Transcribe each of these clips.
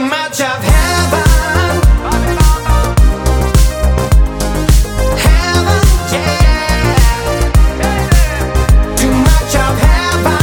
much of heaven. Heaven, yeah. Too much of heaven.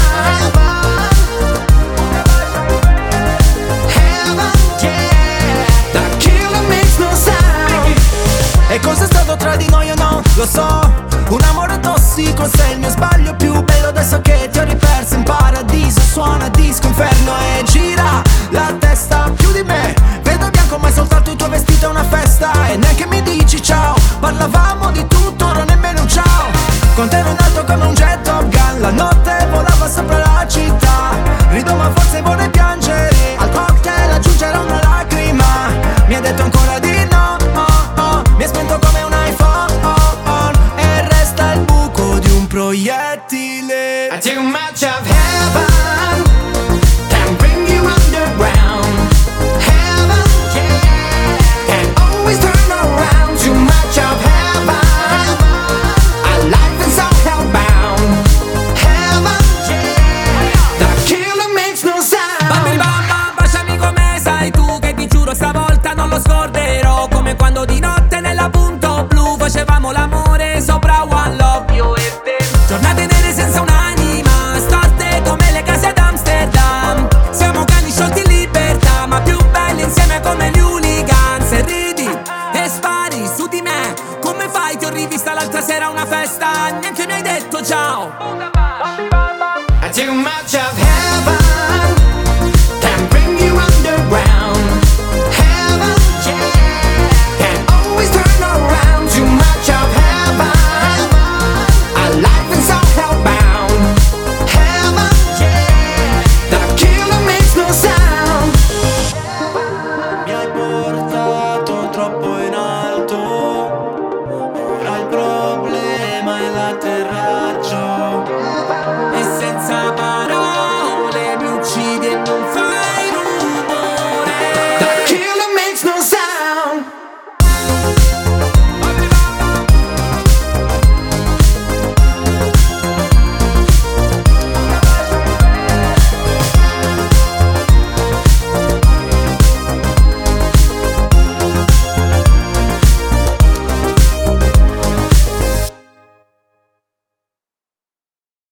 Heaven, yeah. The killer makes no sound. E cos'è stato tra di noi o no? Lo so, un amore tossico, sei il mio sbaglio più bello. Adesso che ti ho riperso in paradiso, suona disco inferno e gira la testa più di me. Vedo bianco ma è soltanto il tuo vestito è una festa. E neanche mi dici ciao, parlavamo di tutto, ora nemmeno un ciao. Con te ero in alto come un jet Top Gun, la notte volava sopra la città. Rido ma forse vorrei piangere, al cocktail aggiungerò una lacrima. Mi hai detto ancora di no, oh, oh. Mi hai spento come un iPhone e resta il buco di un proiettile. Too much of heaven can bring you underground. Heaven, yeah, can always turn around. Too much of heaven, our life is so hellbound. Heaven, yeah, the killer makes no sound. Bambini bamba, baciami come sai tu, che ti giuro stavolta non lo scorderò. Come quando di notte nella punto blu facevamo l'amore sopra One Love, io e te. Giornate nere senza un'anima, storte come le case ad Amsterdam. Siamo cani sciolti in libertà, ma più belli insieme come gli hooligans. E ridi e spari su di me, come fai? Ti ho rivista l'altra sera a una festa, neanche mi hai detto ciao. Too much of heaven.